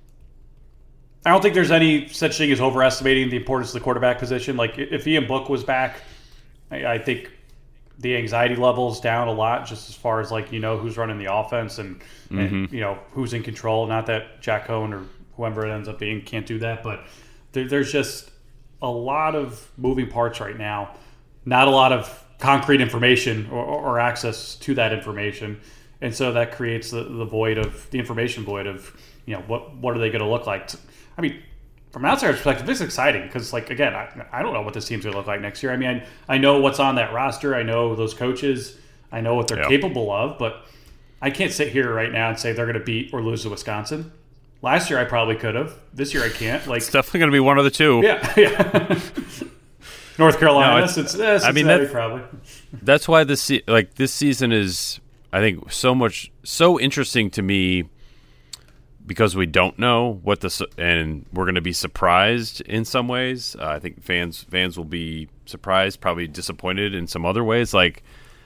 I don't think there's any such thing as overestimating the importance of the quarterback position. Like if Ian Book was back, I, I think the anxiety level's down a lot, just as far as like you know who's running the offense and, mm-hmm. and you know who's in control. Not that Jack Cohen or whoever it ends up being can't do that, but there, there's just a lot of moving parts right now. Not a lot of concrete information or, or access to that information, and so that creates the, the void of the information void of you know what what are they going to look like. I mean, from an outsider's perspective, this is exciting because, like, again, I, I don't know what this team's going to look like next year. I mean, I, I know what's on that roster. I know those coaches. I know what they're yep. capable of, but I can't sit here right now and say they're going to beat or lose to Wisconsin. Last year, I probably could have. This year, I can't. Like, it's definitely going to be one of the two. Yeah, yeah. North Carolina. No, it's, it's, it's, I mean, that's, probably. That's why this se- like this season is, I think, so much so interesting to me. Because we don't know what the and we're going to be surprised in some ways. Uh, I think fans fans will be surprised, probably disappointed in some other ways. Like,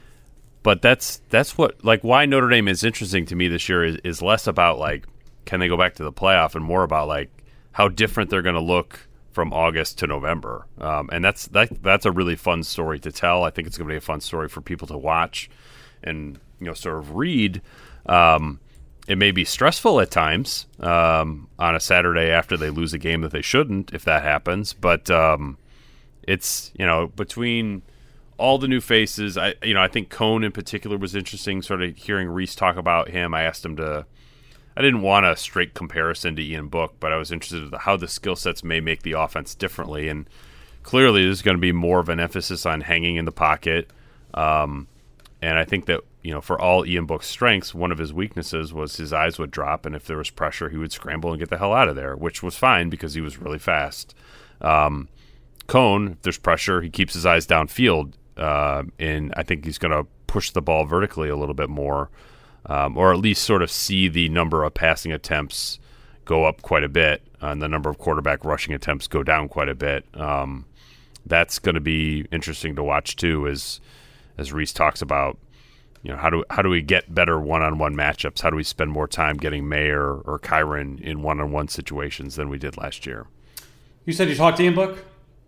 but that's that's what like why Notre Dame is interesting to me this year is, is less about like can they go back to the playoff and more about like how different they're going to look from August to November. Um, and that's that that's a really fun story to tell. I think it's going to be a fun story for people to watch and you know sort of read. Um, It may be stressful at times um, on a Saturday after they lose a game that they shouldn't, if that happens. But um, it's you know between all the new faces, I you know I think Cone in particular was interesting. Sort of hearing Reese talk about him, I asked him to. I didn't want a straight comparison to Ian Book, but I was interested in how the skill sets may make the offense differently. And clearly, there's going to be more of an emphasis on hanging in the pocket. Um, and I think that. You know, for all Ian Book's strengths, one of his weaknesses was his eyes would drop, and if there was pressure, he would scramble and get the hell out of there, which was fine because he was really fast. Um, Cone, if there's pressure, he keeps his eyes downfield, uh, and I think he's going to push the ball vertically a little bit more, um, or at least sort of see the number of passing attempts go up quite a bit, and the number of quarterback rushing attempts go down quite a bit. Um, that's going to be interesting to watch too, as as Reese talks about. You know, how do how do we get better one-on-one matchups? How do we spend more time getting Mayer or Kyron in one-on-one situations than we did last year? You said you talked to Ian Book?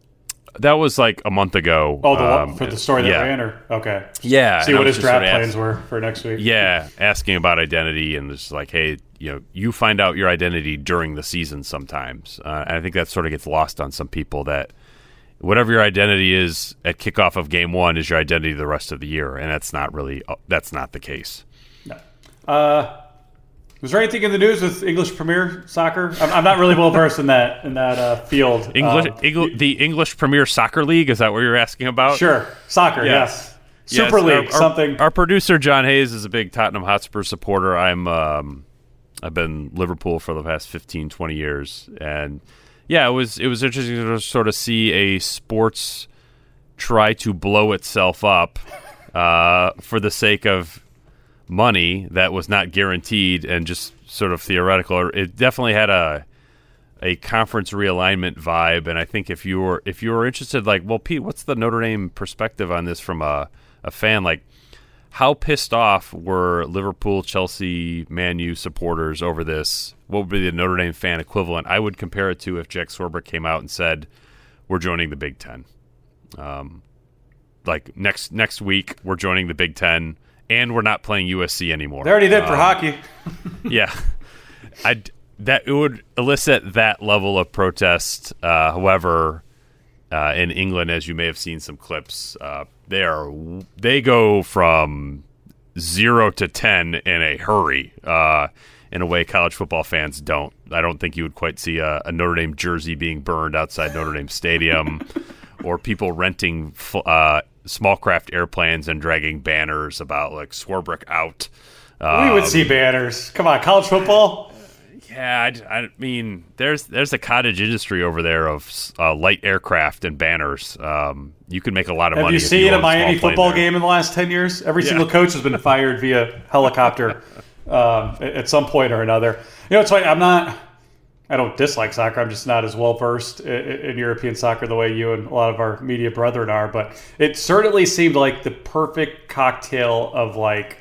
That was like a month ago. Oh, the um, for the story that yeah. ran, or okay, yeah. See what his draft plans ask, were for next week. Yeah, asking about identity and just like, hey, you know, you find out your identity during the season sometimes, uh, and I think that sort of gets lost on some people that. Whatever your identity is at kickoff of game one is your identity the rest of the year, and that's not really that's not the case. No. Uh, was there anything in the news with English Premier Soccer? I'm, I'm not really well versed in that in that uh, field. English, um, Engl- the English Premier Soccer League, is that what you're asking about? Sure, soccer. Yes, yes. Super yes, League. Our, something. Our, our producer John Hayes is a big Tottenham Hotspur supporter. I'm um, I've been Liverpool for the past fifteen, twenty years, and. Yeah, it was it was interesting to sort of see a sports try to blow itself up uh, for the sake of money that was not guaranteed and just sort of theoretical. It definitely had a a conference realignment vibe, and I think if you were if you were interested, like, well, Pete, what's the Notre Dame perspective on this from a, a fan? Like, how pissed off were Liverpool, Chelsea, Man U supporters over this? What would be the Notre Dame fan equivalent? I would compare it to if Jack Swarbrick came out and said, we're joining the Big Ten. Um, like next next week we're joining the Big Ten, and we're not playing U S C anymore. They already did um, for hockey. yeah, I that it would elicit that level of protest. Uh, however, uh, in England, as you may have seen some clips, uh, they are they go from zero to ten in a hurry. Uh, in a way college football fans don't. I don't think you would quite see a, a Notre Dame jersey being burned outside Notre Dame Stadium, or people renting uh, small craft airplanes and dragging banners about like Swarbrick out. Um, we would see banners. Come on, college football. Yeah, I, I mean, there's there's a cottage industry over there of uh, light aircraft and banners. Um, you can make a lot of Have money. Have you seen you a Miami football there. game in the last ten years? Every yeah. single coach has been fired via helicopter um, at some point or another. You know, it's funny. I'm not. I don't dislike soccer. I'm just not as well versed in, in European soccer the way you and a lot of our media brethren are. But it certainly seemed like the perfect cocktail of like.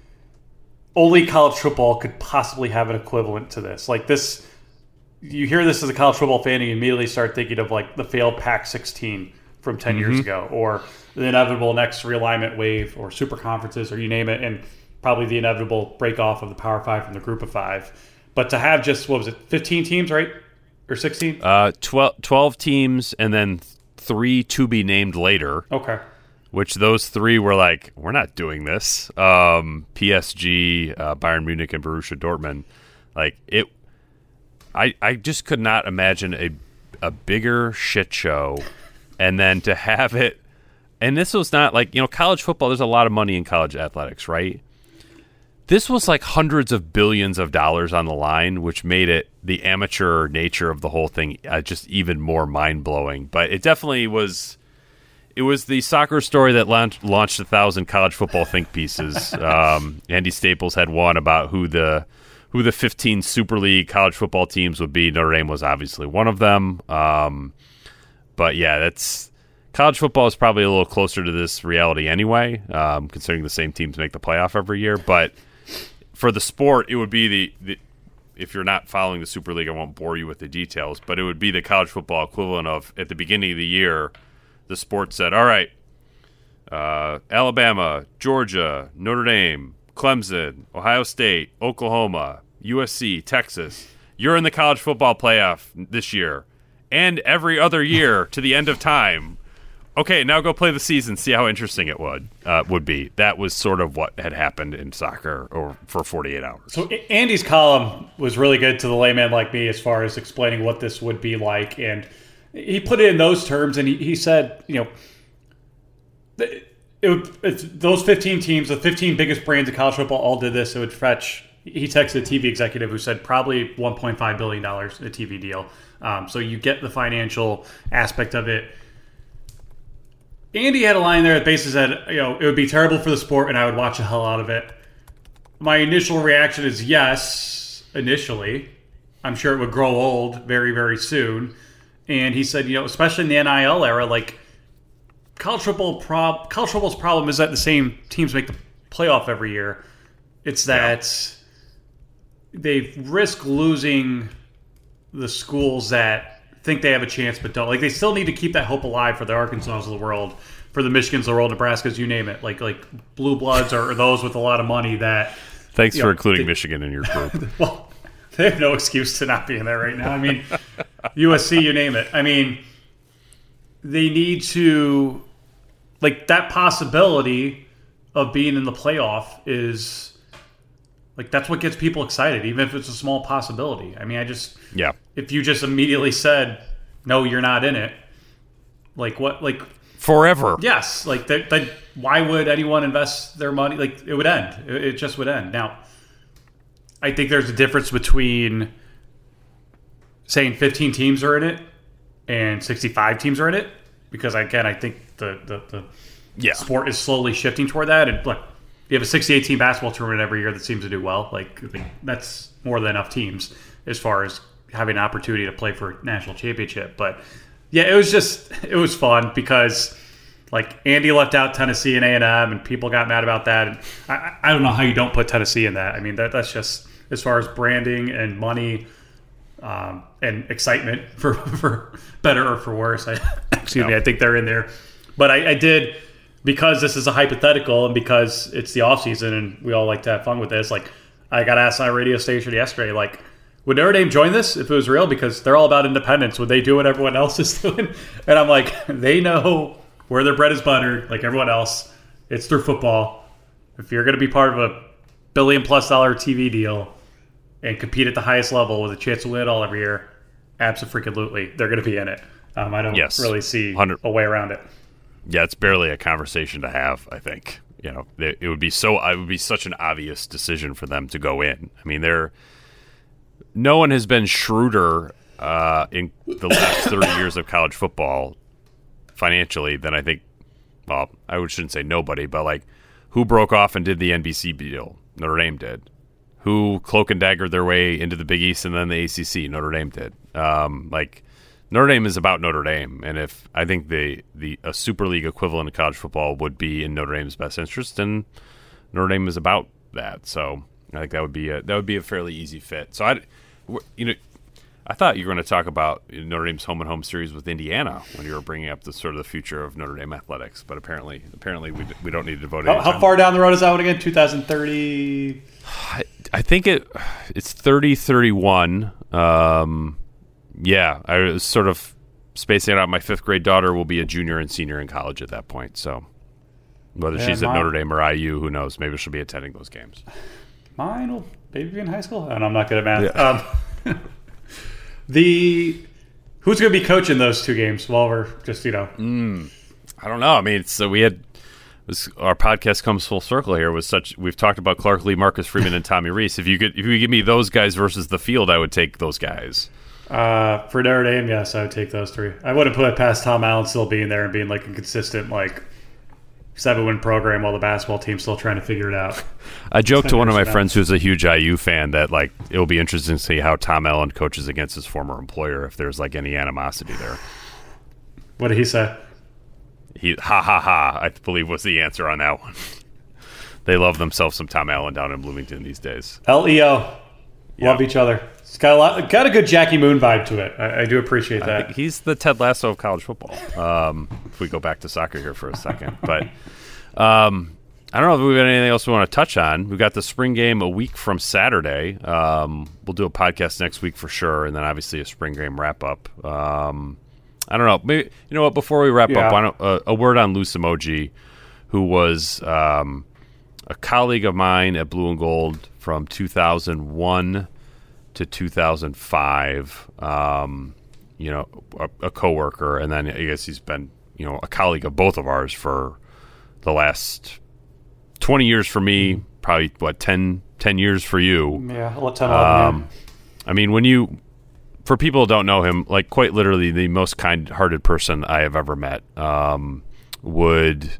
Only college football could possibly have an equivalent to this. Like this, you hear this as a college football fan, and you immediately start thinking of like the failed Pac sixteen from ten mm-hmm. years ago, or the inevitable next realignment wave, or super conferences, or you name it, and probably the inevitable break off of the Power Five from the Group of Five. But to have just, what was it, fifteen teams, right? Or sixteen? Uh, twelve, twelve teams, and then three to be named later. Okay. Which those three were like, we're not doing this. Um, P S G, uh, Bayern Munich, and Borussia Dortmund. Like it, I I just could not imagine a a bigger shit show, and then to have it. And this was not like, you know, college football. There's a lot of money in college athletics, right? This was like hundreds of billions of dollars on the line, which made it the amateur nature of the whole thing uh, just even more mind blowing. But it definitely was. It was the soccer story that launched, launched a thousand college football think pieces. Um, Andy Staples had one about who the who the fifteen Super League college football teams would be. Notre Dame was obviously one of them. Um, but yeah, that's college football is probably a little closer to this reality anyway, um, considering the same teams make the playoff every year. But for the sport, it would be the, the if you're not following the Super League, I won't bore you with the details, but it would be the college football equivalent of at the beginning of the year. The sport said, all right, uh, Alabama, Georgia, Notre Dame, Clemson, Ohio State, Oklahoma, U S C, Texas, you're in the college football playoff this year and every other year to the end of time. Okay, now go play the season, see how interesting it would uh, would be. That was sort of what had happened in soccer or for forty-eight hours. So Andy's column was really good to the layman like me as far as explaining what this would be like, and he put it in those terms, and he, he said, you know, it, it would, it's those fifteen teams, the fifteen biggest brands of college football all did this. It would fetch, he texted a T V executive who said probably one point five billion dollars a T V deal. Um, so you get the financial aspect of it. Andy had a line there that basically said, you know, it would be terrible for the sport, and I would watch the hell out of it. My initial reaction is yes, initially. I'm sure it would grow old very, very soon. And he said, you know, especially in the N I L era, like college football, prob- college football's problem is that the same teams make the playoff every year. It's that yeah. they risk losing the schools that think they have a chance but don't. Like they still need to keep that hope alive for the Arkansas of the world, for the Michigans of the world, Nebraskas, you name it. Like like blue bloods or those with a lot of money that. Thanks for know, including they, Michigan in your group. Well. They have no excuse to not be in there right now. I mean, U S C, you name it. I mean, they need to, like, that possibility of being in the playoff is, like, that's what gets people excited, even if it's a small possibility. I mean, I just, yeah. If you just immediately said, no, you're not in it, like, what, like, forever. Yes. Like, that, that why would anyone invest their money? Like, it would end. It, it just would end. Now, I think there's a difference between saying fifteen teams are in it and sixty-five teams are in it, because again, I think the the, the yeah. sport is slowly shifting toward that. And look, you have a sixty-eight team basketball tournament every year that seems to do well. Like that's more than enough teams as far as having an opportunity to play for a national championship. But yeah, it was just it was fun because. Like, Andy left out Tennessee and A and M, and people got mad about that. And I, I don't know how you don't put Tennessee in that. I mean, that that's just, as far as branding and money um, and excitement, for, for better or for worse. I, excuse yeah. me, I think they're in there. But I, I did because this is a hypothetical and because it's the offseason and we all like to have fun with this, like I got asked on a radio station yesterday, like, would Notre Dame join this if it was real? Because they're all about independence. Would they do what everyone else is doing? And I'm like, they know where their bread is buttered, like everyone else. It's through football. If you're going to be part of a billion plus dollar T V deal and compete at the highest level with a chance to win it all every year, absolutely, they're going to be in it. Um, I don't yes. really see one hundred a way around it. Yeah, it's barely a conversation to have, I think. You know, it would be so it would be such an obvious decision for them to go in. I mean, they're no one has been shrewder uh, in the last thirty years of college football financially than I think. Well, I shouldn't say nobody, but like who broke off and did the N B C deal? Notre Dame did. Who cloak and daggered their way into the Big East and then the A C C? Notre Dame did. Um, like Notre Dame is about Notre Dame, and if I think the the a Super League equivalent of college football would be in Notre Dame's best interest, and Notre Dame is about that. So I think that would be a that would be a fairly easy fit. So I, you know, I thought you were going to talk about Notre Dame's home and home series with Indiana when you were bringing up the sort of the future of Notre Dame athletics, but apparently apparently we we don't need to devote. How, how far down the road is that one again? twenty thirty. I, I think it it's thirty thirty-one. Um, yeah, I was sort of spacing it out. My fifth grade daughter will be a junior and senior in college at that point. So whether yeah, she's mine, at Notre Dame or I U, who knows? Maybe she'll be attending those games. Mine will maybe be in high school, and I'm not good at math. Yeah. Um, the who's going to be coaching those two games? While we're just you know, mm, I don't know. I mean, so we had. Was, our podcast comes full circle here. Was such we've talked about Clark Lee, Marcus Freeman, and Tommy Rees. If you could, if you could give me those guys versus the field, I would take those guys. Uh, for Notre Dame, yes, I would take those three. I wouldn't put it past Tom Allen still being there and being like a consistent like seven win program while the basketball team's still trying to figure it out. I joked to one of my friends who's a huge I U fan that like it will be interesting to see how Tom Allen coaches against his former employer if there's like any animosity there. What did he say? He ha ha ha, I believe was the answer on that one. They love themselves some Tom Allen down in Bloomington these days. L E O. Love yep. each other. It's got a lot, got a good Jackie Moon vibe to it. I, I do appreciate that. I think he's the Ted Lasso of college football. Um, if we go back to soccer here for a second. But um, I don't know if we've got anything else we want to touch on. We've got the spring game a week from Saturday. Um, we'll do a podcast next week for sure, and then obviously a spring game wrap-up. Um I don't know. Maybe you know what? Before we wrap yeah. up, why don't, uh, a word on Lou Emoji, who was um, a colleague of mine at Blue and Gold from two thousand one to two thousand five. Um, you know, a, a coworker, and then I guess he's been you know a colleague of both of ours for the last twenty years for me. Probably what ten, ten years for you. Yeah, I'll let ten um, I mean, when you. For people who don't know him, like quite literally the most kind-hearted person I have ever met, um, would,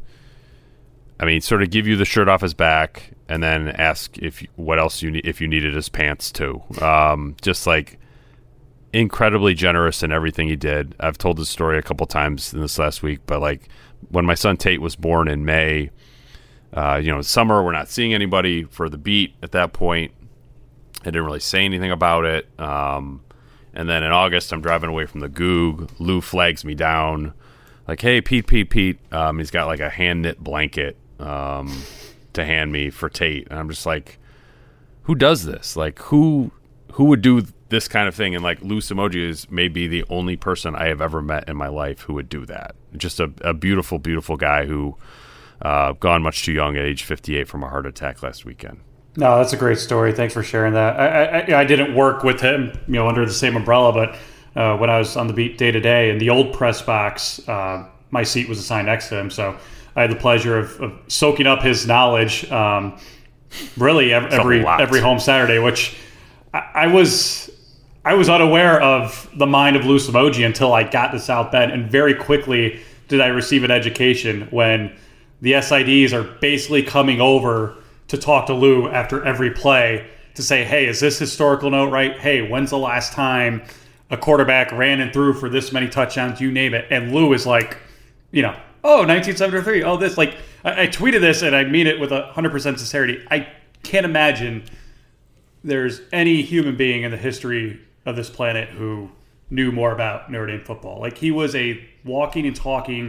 I mean, sort of give you the shirt off his back and then ask if what else you need, if you needed his pants too. Um, just like incredibly generous in everything he did. I've told this story a couple times in this last week, but like when my son Tate was born in May, uh, you know, summer, we're not seeing anybody for the beat at that point. I didn't really say anything about it. Um, And then in August, I'm driving away from the Goog. Lou flags me down, like, "Hey, Pete, Pete, Pete." Um, he's got like a hand knit blanket um, to hand me for Tate, and I'm just like, "Who does this? Like, who who would do this kind of thing?" And like, Lou Emoji is maybe the only person I have ever met in my life who would do that. Just a, a beautiful, beautiful guy who uh, gone much too young at age fifty-eight from a heart attack last weekend. No, that's a great story. Thanks for sharing that. I, I, I didn't work with him, you know, under the same umbrella, but uh, when I was on the beat day to day in the old press box, uh, my seat was assigned next to him. So I had the pleasure of, of soaking up his knowledge, um, really every every, every home Saturday. Which I, I was I was unaware of the mind of Lou Emoji until I got to South Bend, and very quickly did I receive an education when the S I Ds are basically coming over to talk to Lou after every play to say, "Hey, is this historical note right? Hey, when's the last time a quarterback ran and threw for this many touchdowns? You name it." And Lou is like, you know, "Oh, nineteen seventy-three. Oh, this." Like, I, I tweeted this, and I mean it with one hundred percent sincerity. I can't imagine there's any human being in the history of this planet who knew more about Notre Dame football. Like, he was a walking and talking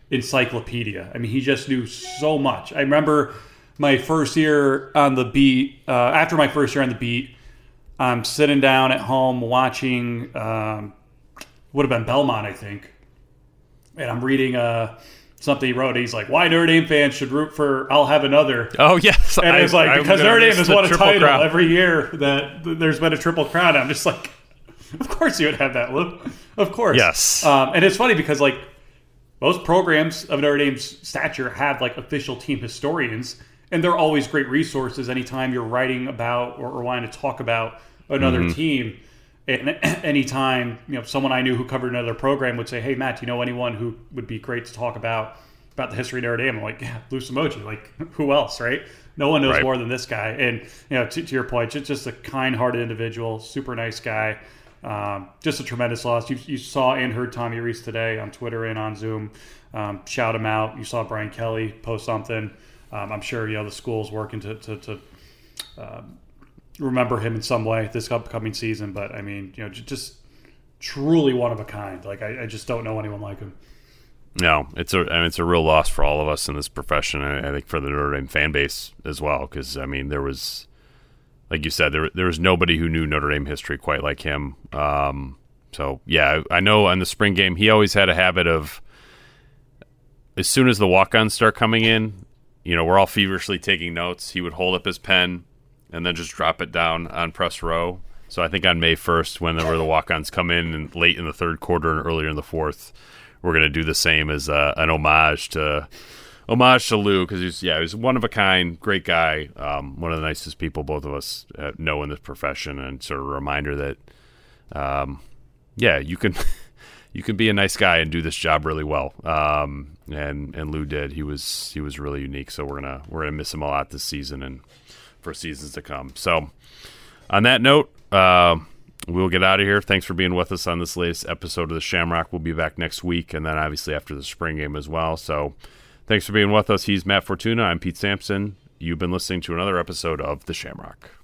encyclopedia. I mean, he just knew so much. I remember my first year on the beat, uh, after my first year on the beat, I'm sitting down at home watching, um, would have been Belmont, I think. And I'm reading uh, something he wrote. He's like, why Notre Dame fans should root for I'll Have Another. Oh, yes. And it's like, I, because Notre Dame has won a title crown. every year that there's been a triple crown. I'm just like, of course you would have that, Lou. Of course. Yes. Um, and it's funny because, like, most programs of Notre Dame's stature have, like, official team historians, and they're always great resources anytime you're writing about or, or wanting to talk about another mm-hmm. team. And anytime, you know, someone I knew who covered another program would say, hey, Matt, do you know anyone who would be great to talk about about the history of Notre Dame? I'm like, yeah, Lou Somogyi. Like, who else, right? No one knows right. more than this guy. And, you know, to, to your point, just, just a kind-hearted individual, super nice guy. Um, just a tremendous loss. You, you saw and heard Tommy Rees today on Twitter and on Zoom. Um, shout him out. You saw Brian Kelly post something. Um, I'm sure, you know, the school's working to, to, to um, remember him in some way this upcoming season. But, I mean, you know, just, just truly one of a kind. Like, I, I just don't know anyone like him. No, it's a I mean, it's a real loss for all of us in this profession. I, I think for the Notre Dame fan base as well, because, I mean, there was... Like you said, there there was nobody who knew Notre Dame history quite like him. Um, so, yeah, I know on the spring game, he always had a habit of, as soon as the walk-ons start coming in, you know, we're all feverishly taking notes. He would hold up his pen and then just drop it down on press row. So I think on May first, when there were the walk-ons come in and late in the third quarter and earlier in the fourth, we're going to do the same as uh, an homage to... Homage to Lou, because he's yeah, he's one of a kind, great guy, um, one of the nicest people both of us uh, know in this profession, and sort of a reminder that, um, yeah, you can you can be a nice guy and do this job really well. Um, and and Lou did. He was he was really unique. So we're gonna we're gonna miss him a lot this season and for seasons to come. So on that note, uh, we'll get out of here. Thanks for being with us on this latest episode of the Shamrock. We'll be back next week, and then obviously after the spring game as well. So. Thanks for being with us. He's Matt Fortuna. I'm Pete Sampson. You've been listening to another episode of The Shamrock.